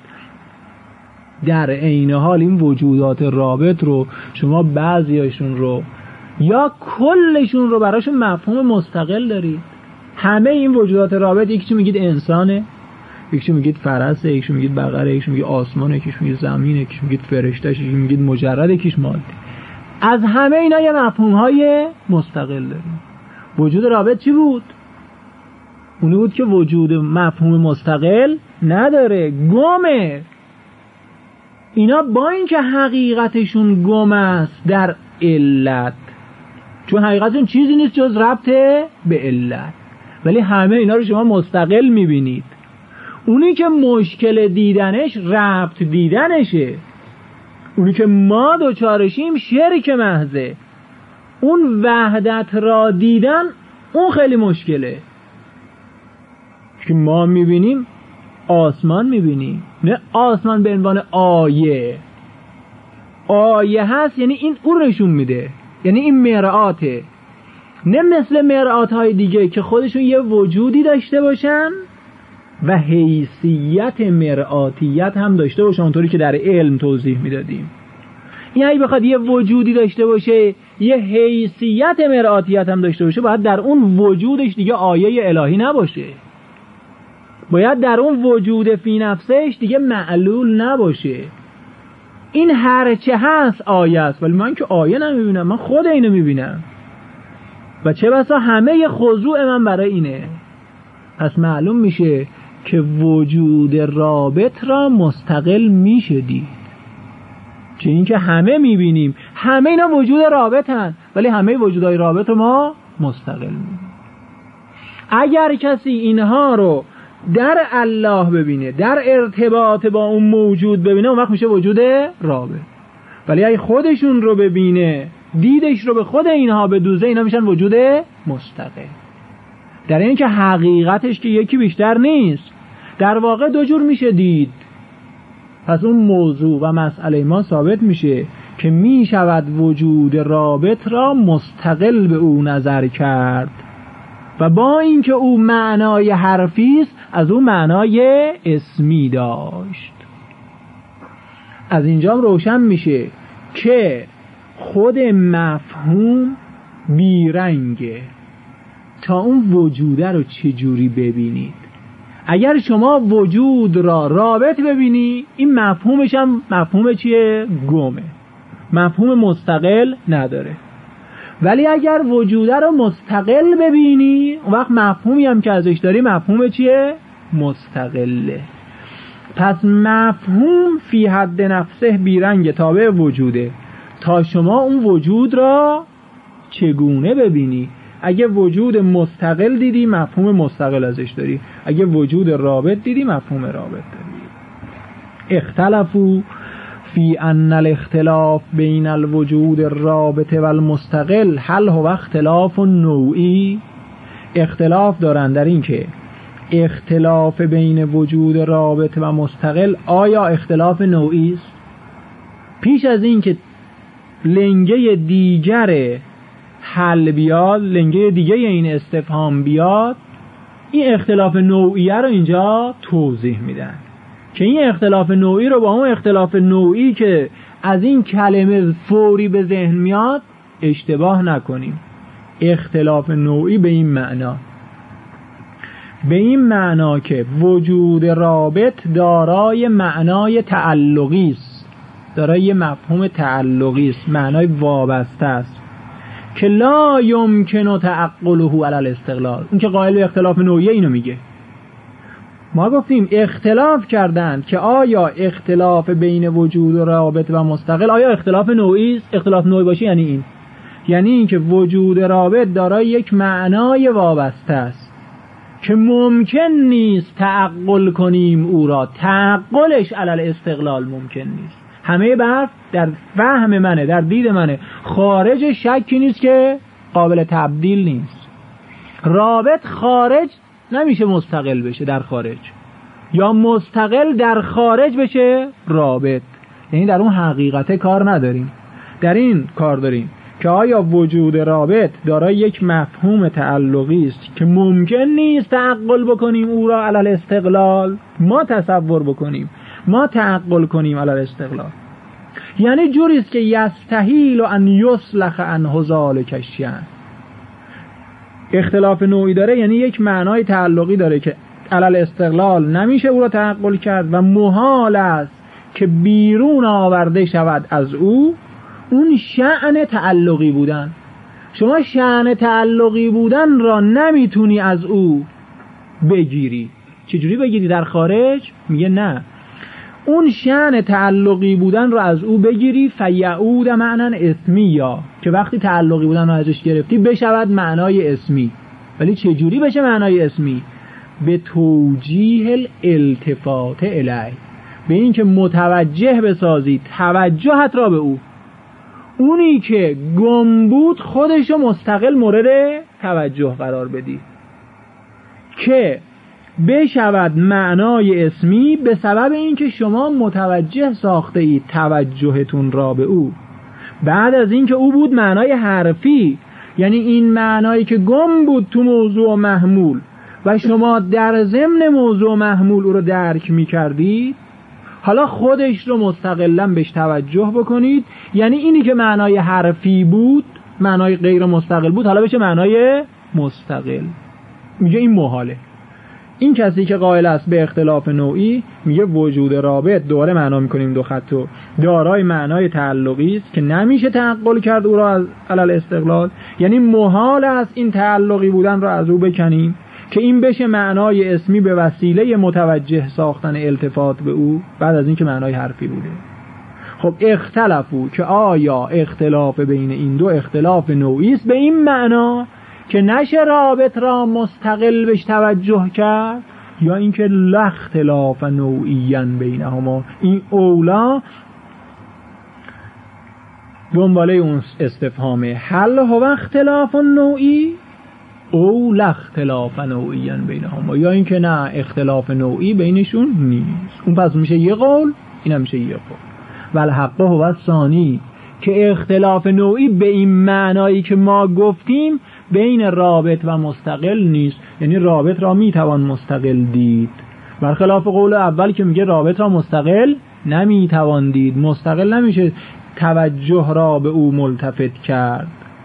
در عین حال این وجودات رابط رو شما بعضیاشون رو یا کلشون رو براشون مفهوم مستقل دارید. همه این وجودات رابط، یکیشو میگید انسانه، یکیشو میگید فرسه، یکیشو میگید بقره، یکیشو میگید آسمانه، یکیشو میگید زمینه، یکیشو میگید فرشته، یکیشو میگید مجرد، یکیش مادی. از همه اینا یه مفهوم‌های مستقل داریم. وجود رابط چی بود؟ اونی بود که وجود مفهوم مستقل نداره، گمه. اینا با اینکه حقیقتشون گم است در علت، چون حقیقتشون چیزی نیست جز ربط به علت، ولی همه اینا رو شما مستقل میبینید. اونی که مشکل دیدنش ربط دیدنشه، اونی که ما دوچارشیم شرک محضه. اون وحدت را دیدن اون خیلی مشکله. که ما میبینیم آسمان میبینیم، نه آسمان به عنوان آیه. آیه هست یعنی این اون نشون میده، یعنی این مرآته، نه مثل مرآت های دیگه که خودشون یه وجودی داشته باشن و حیثیت مرآتیت هم داشته باشن، اونطوری که در علم توضیح میدادیم. این اگه بخواد یه وجودی داشته باشه، یه حیثیت مرآتیت هم داشته باشه، باید در اون وجودش دیگه آیه الهی نباشه، باید در اون وجود فی نفسش دیگه معلول نباشه. این هرچه هست آیه است، ولی من که آیه نمیبینم، من خود اینو میبینم و چه بسا همه خضوع من برای اینه. پس معلوم میشه که وجود رابط را مستقل میشه دید، چه این که همه میبینیم، همه اینا وجود رابط هن، ولی همه وجودهای رابط رو ما مستقل میبینیم. اگر کسی اینها رو در الله ببینه، در ارتباط با اون موجود ببینه، اون وقت میشه وجود رابط. ولی اگه خودشون رو ببینه، دیدش رو به خود اینها بدوزه، اینا میشن وجود مستقل. در این که حقیقتش که یکی بیشتر نیست، در واقع دو جور میشه دید. پس اون موضوع و مسئله ما ثابت میشه که میشود وجود رابط را مستقل به او نظر کرد و با اینکه او معنای حرفی است، از او معنای اسمی داشت. از اینجا روشن میشه که خود مفهوم بیرنگه تا اون وجوده رو چجوری ببینید. اگر شما وجود را رابط ببینی، این مفهومش هم مفهوم چیه؟ گمه، مفهوم مستقل نداره. ولی اگر وجوده رو مستقل ببینی، اون وقت مفهومی هم که ازش داری مفهوم چیه؟ مستقله. پس مفهوم فی حد نفسه بیرنگ، تابع وجوده. تا شما اون وجود را چگونه ببینی. اگه وجود مستقل دیدی مفهوم مستقل ازش داری، اگه وجود رابط دیدی مفهوم رابط داری. اختلفوا فی ان الاختلاف بین الوجود الرابط و المستقل هل هو اختلاف نوعی. اختلاف دارن در این که اختلاف بین وجود رابط و مستقل آیا اختلاف نوعی است؟ پیش از این که لنگه دیگر حل بیاد، لنگه دیگه این استفهام بیاد، این اختلاف نوعیه رو اینجا توضیح میدن که این اختلاف نوعی رو با اون اختلاف نوعی که از این کلمه فوری به ذهن میاد اشتباه نکنیم. اختلاف نوعی به این معنا، به این معنا که وجود رابط دارای معنای تعلقی است، دارای مفهوم تعلقی است، معنای وابسته است که لا یمکن تعقله علی الاستقلال. اون که قائل به اختلاف نوعی اینو میگه. ما گفتیم اختلاف کردند که آیا اختلاف بین وجود و رابط و مستقل آیا اختلاف نوعی است؟ اختلاف نوعی باشه یعنی این، یعنی این که وجود رابط دارای یک معنای وابسته است که ممکن نیست تعقل کنیم او را، تعقلش علی الاستقلال ممکن نیست. همه بحث در فهم منه، در دید منه، خارج شکی نیست که قابل تبدیل نیست. رابط خارج نمیشه مستقل بشه در خارج، یا مستقل در خارج بشه رابط. یعنی در اون حقیقته کار نداریم، در این کار داریم که آیا وجود رابط دارای یک مفهوم تعلقی است که ممکن نیست تعقل بکنیم او را علی الاستقلال، ما تصور بکنیم، ما تعقل کنیم علی الاستقلال. یعنی جوری است که یستحیل ان یصلح عنه ذلک الشیء. اختلاف نوعی داره یعنی یک معنای تعلقی داره که علی الاستقلال نمیشه او را تعقل کرد و محال است که بیرون آورده شود از او اون شأن تعلقی بودن. شما شأن تعلقی بودن را نمیتونی از او بگیری. چجوری بگیری در خارج؟ میگه نه، اون شأن تعلقی بودن را از او بگیری فیعود معنی اسمی، یا که وقتی تعلقی بودن را ازش گرفتی بشود معنای اسمی. ولی چجوری بشه معنای اسمی؟ به توجیه الالتفات الیه، به این که متوجه بسازی توجهت را به او. اونی که گم بود خودشو مستقل مورد توجه قرار بدی که بشود معنای اسمی به سبب اینکه شما متوجه ساخته اید توجهتون را به او. بعد از اینکه او بود معنای حرفی، یعنی این معنایی که گم بود تو موضوع محمول و شما در ضمن موضوع محمول او رو درک می کردید، حالا خودش رو مستقلاً بهش توجه بکنید. یعنی اینی که معنای حرفی بود، معنای غیر مستقل بود، حالا بشه معنای مستقل. میگه این محاله. این کسی که قائل است به اختلاف نوعی میگه وجود رابط، دوباره معنا میکنیم دو خطو، دارای معنای تعلقی است که نمیشه تعقل کرد او را از علل استقلال. یعنی محال است این تعلقی بودن را از او بکنیم که این بشه معنای اسمی به وسیله متوجه ساختن التفات به او بعد از اینکه معنای حرفی بوده. خب اختلافو که آیا اختلاف بین این دو اختلاف نوعی است به این معنا که نشه رابط را مستقل بهش توجه کرد، یا اینکه لا اختلاف نوعیاً بینهما. این اولا دنباله اون استفهامه هل هو اختلاف نوعی او لا اختلاف نوعیاً بینهما، یا اینکه نه اختلاف نوعی بینشون نیست. اون پس میشه یه قول، این هم میشه یه قول. والحق هو الثانی که اختلاف نوعی به این معنایی که ما گفتیم بین رابط و مستقل نیست. یعنی رابط را میتوان مستقل دید، برخلاف قول اول که میگه رابط را مستقل نمیتوان دید. مستقل نمیشه توجه را به او ملتفت کرد،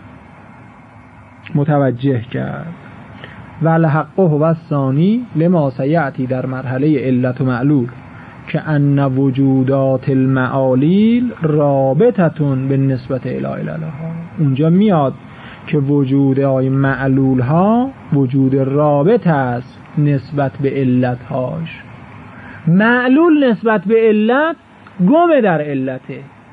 متوجه کرد. والحق هو الثانی لما سیأتی در مرحله علت و معلول که ان وجودات المعالیل رابطتون به نسبت الی الها. اونجا میاد که وجودهای معلول ها وجود رابط است نسبت به علت هاش. معلول نسبت به علت گم در علته،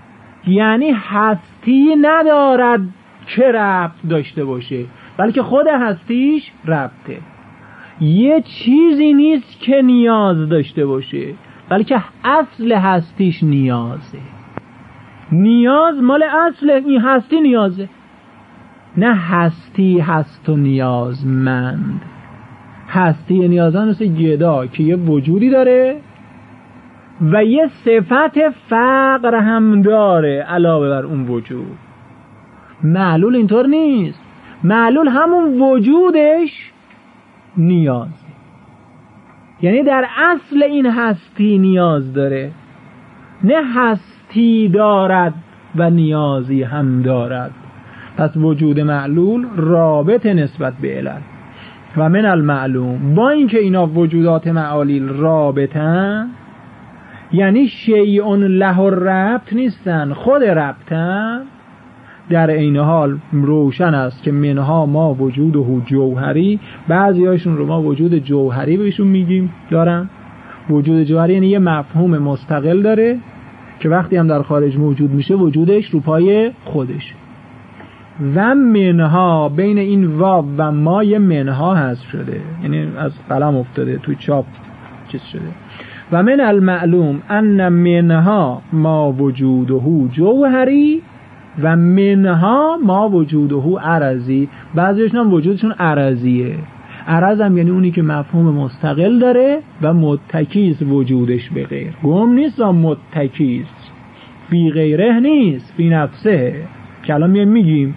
یعنی هستی ندارد که ربط داشته باشه، بلکه خود هستیش ربطه. یه چیزی نیست که نیاز داشته باشه، بلکه اصل هستیش نیازه. نیاز مال اصل این هستی نیازه، نه هستی هست و نیازمند. هستی نیازمند مثل گدا که یه وجودی داره و یه صفت فقر هم داره علاوه بر اون وجود. معلول اینطور نیست، معلول همون وجودش نیازه، یعنی در اصل این هستی نیاز داره، نه هستی دارد و نیازی هم دارد. پس وجود معلول رابط نسبت به علل. و من المعلوم، با اینکه اینا وجودات معالیل رابطن، یعنی شیء له ربط نیستن، خود ربطن، در این حال روشن است که منها ما وجوده جوهری، بعضی هاشون رو ما وجود جوهری بهشون میگیم دارن. وجود جوهری یعنی یه مفهوم مستقل داره که وقتی هم در خارج موجود میشه وجودش رو پای خودش. و منها، بین این واو و ما یه منها هست شده، یعنی از قلم افتاده تو چاپ چیز شده. و من المعلوم ان منها ما وجوده جوهری و منها ما وجوده عرضی. بعضیشون هم وجودشون عرضیه. عرض هم یعنی اونی که مفهوم مستقل داره و متکیز وجودش به غیر. گم نیست و متکیز فی غیره نیست، فی نفسه، که الان میگیم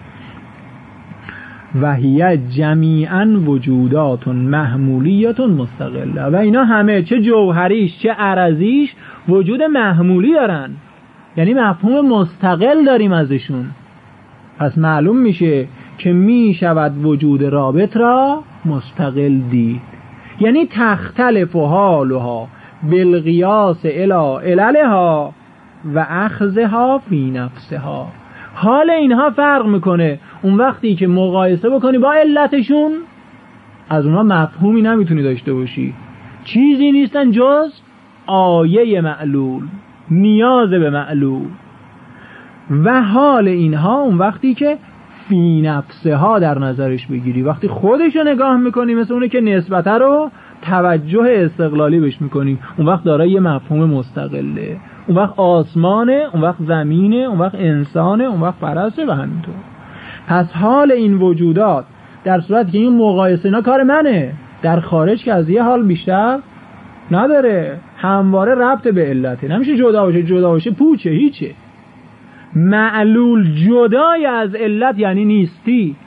و هی جمیعا وجودات محمولیات مستقله. و اینا همه چه جوهریش چه عرضیش وجود محمولی دارن، یعنی مفهوم مستقل داریم ازشون. پس معلوم میشه که میشود وجود رابط را مستقل دید، یعنی تختلف حالها بالقیاس الی عللها و اخذها فی نفسها. حال اینها فرق میکنه. اون وقتی که مقایسه بکنی با علتشون، از اونها مفهومی نمیتونی داشته باشی، چیزی نیستن جز آیه معلول، نیاز به معلول. و حال اینها اون وقتی که فی نفسه ها در نظرش بگیری، وقتی خودشو نگاه میکنی، مثل اونه که نسبته رو توجه استقلالی بهش میکنی، اون وقت داره یه مفهوم مستقله. اون وقت آسمانه، اون وقت زمینه، اون وقت انسانه، اون وقت فرسه و همینطور. پس حال این وجودات در صورت که این مقایسه اینا کار منه، در خارج که از یه حال بیشتر نداره، همواره ربط به علته، نمیشه جدا باشه. جدا باشه پوچه، هیچه. معلول جدای از علت یعنی نیستی.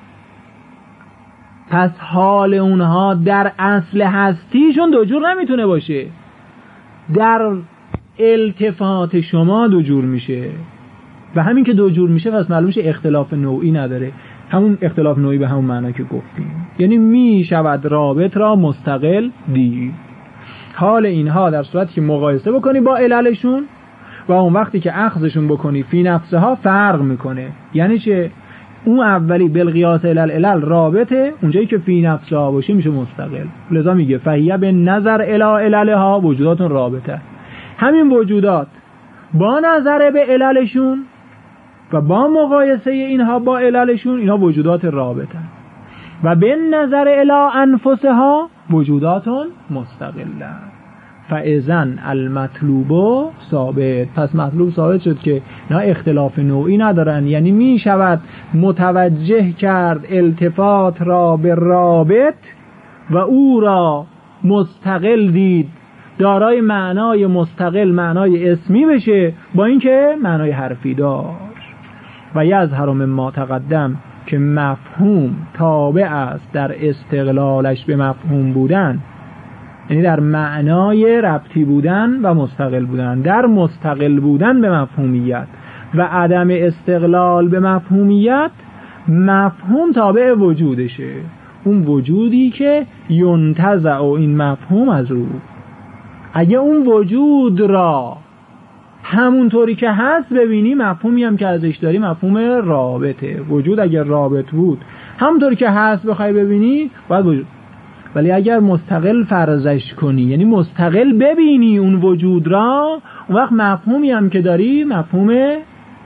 پس حال اونها در اصل هستیشون دو جور نمیتونه باشه، در التفات شما دو جور میشه. و همین که دو جور میشه پس معلوم میشه اختلاف نوعی نداره. همون اختلاف نوعی به همون معنا که گفتیم، یعنی میشود رابط را مستقل دید. حال اینها در صورتی که مقایسه بکنی با عللشون و اون وقتی که اخذشون بکنی فی نفسه ها فرق میکنه. یعنی چه؟ اون اولی بالقیاس علل علل رابطه، اونجایی که فی نفسه ها باشه میشه مستقل. لذا میگه فهیه به نظر الی عللها وجوداتون رابطه. همین وجودات با نظر به عللشون و با مقایسه اینها با عللشون، اینها وجودات رابطه. و به نظر الی انفسها وجوداتون مستقله. فاذن المطلوب ثابت. پس مطلوب ثابت شد که اینا اختلاف نوعی ندارن، یعنی می شود متوجه کرد التفات را به رابط و او را مستقل دید، دارای معنای مستقل، معنای اسمی بشه، با اینکه معنای حرفی داشت. و یظهر مما تقدم که مفهوم تابع است در استقلالش به مفهوم بودن، یعنی در معنای ربطی بودن و مستقل بودن، در مستقل بودن به مفهومیت و عدم استقلال به مفهومیت. مفهوم تابع وجودشه، اون وجودی که ینتزع این مفهوم از او. اگه اون وجود را همونطوری که هست ببینی، مفهومی هم که ازش داری مفهوم رابطه. وجود اگر رابط بود همونطوری که هست بخوای ببینی باید وجود. ولی اگر مستقل فرضش کنی، یعنی مستقل ببینی اون وجود را، اون وقت مفهومی هم که داری مفهوم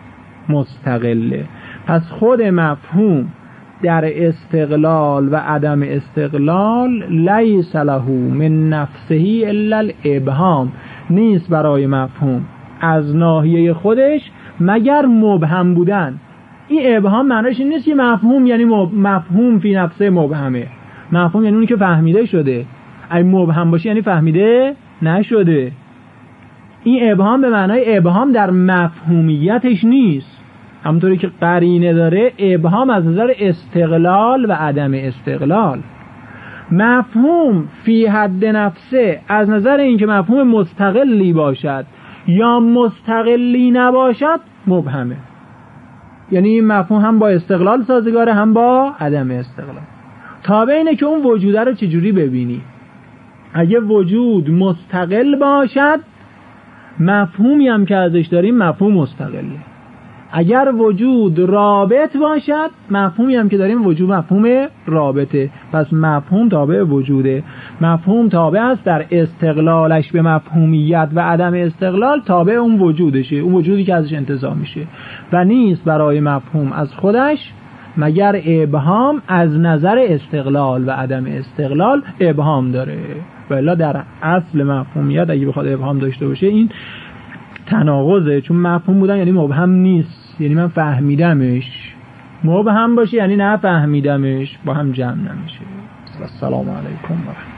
مستقله. پس خود مفهوم در استقلال و عدم استقلال لیس له من نفسه الا الابهام، نیست برای مفهوم از ناحیه خودش مگر مبهم بودن. این ابهام معنیش این نیست که مفهوم یعنی مفهوم فی نفسه مبهمه. مفهوم یعنی اونی که فهمیده شده. اگه مبهم باشه یعنی فهمیده نشده. این ابهام به معنای ابهام در مفهومیتش نیست، همونطوری که قرینه داره ابهام از نظر استقلال و عدم استقلال. مفهوم فی حد نفسه از نظر اینکه مفهوم مستقلی باشد یا مستقلی نباشد مبهمه. یعنی این مفهوم هم با استقلال سازگاره هم با عدم استقلال. تابع اینه که اون وجوده رو چجوری ببینی. اگه وجود مستقل باشد مفهومی هم که ازش داریم مفهوم مستقله. اگر وجود رابط باشد مفهومی هم که داریم وجود مفهوم رابطه. پس مفهوم تابع وجوده. مفهوم تابع است در استقلالش به مفهومیت و عدم استقلال تابع اون وجودشه، اون وجودی که ازش انتزاع میشه، و نیست برای مفهوم از خودش مگر ابهام از نظر استقلال و عدم استقلال ابهام داره. والا در اصل مفهومیت اگه بخواد ابهام داشته باشه این تناقضه، چون مفهوم بودن یعنی مبهم نیست، یعنی من فهمیدمش. مبهم باشه یعنی نه فهمیدمش، با هم جمع نمیشه. السلام علیکم و رحمت الله.